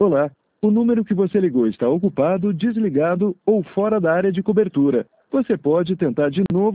Olá, o número que você ligou está ocupado, desligado ou fora da área de cobertura. Você pode tentar de novo.